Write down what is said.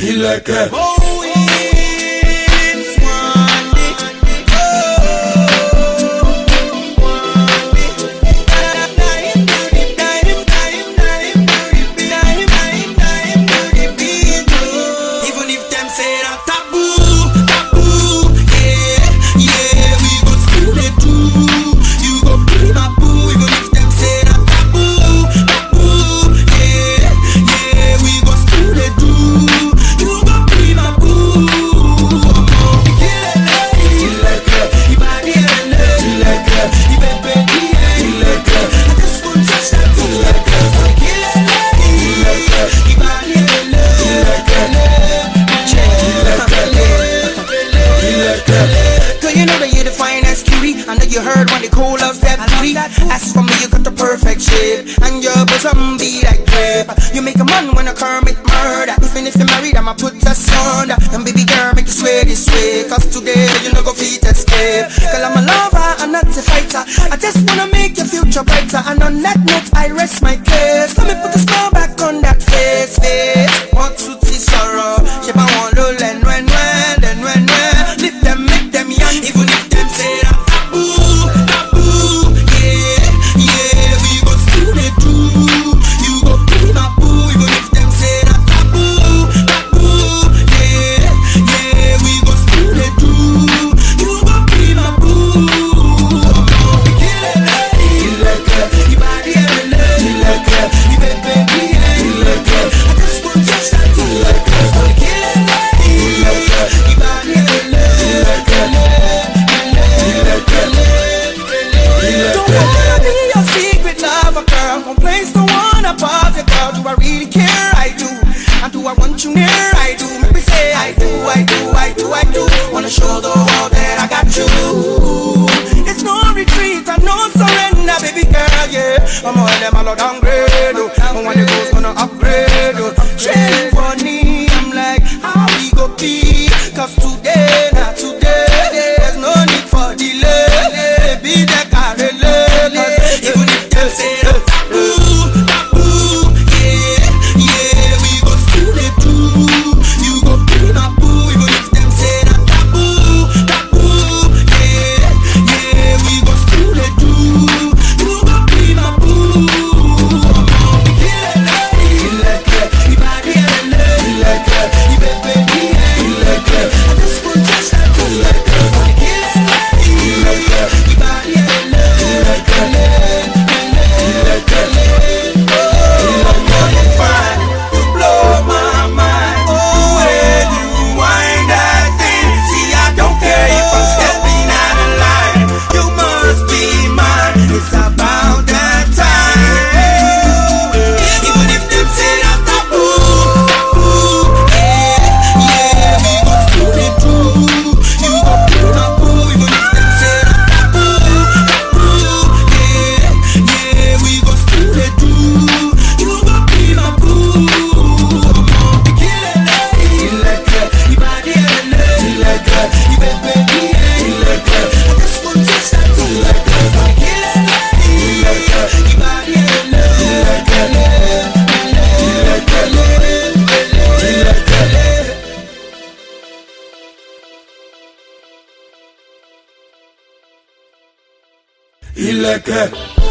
ilẹ̀kẹ̀. I know you heard when they call us that booty. As for me, you got the perfect shape, and your bosom be like grape. You make a man wanna commit murder. Even if you're married, I'ma put us under. And baby girl, make you swear this way, cause today you know go feet escape. Girl, I'm a lover, I'm not a fighter. I just wanna make your future brighter. And on that note, I rest my case. Let me put a smile back on that face. What suits is sorrow. She ba want to learn when lift them, make them young. Even if them say that wanna show the world that I got you. It's no retreat and no surrender, baby girl, yeah. I'm all them all downgrade, oh. And when the girls gonna upgrade, oh. Change money, I'm like, how we go be? Cause today, not today, there's no need for delay. Baby, that car relay. Even if they say taboo, yeah, we go still they do. You go be my boo, even if them say that. Ilẹ̀kẹ̀.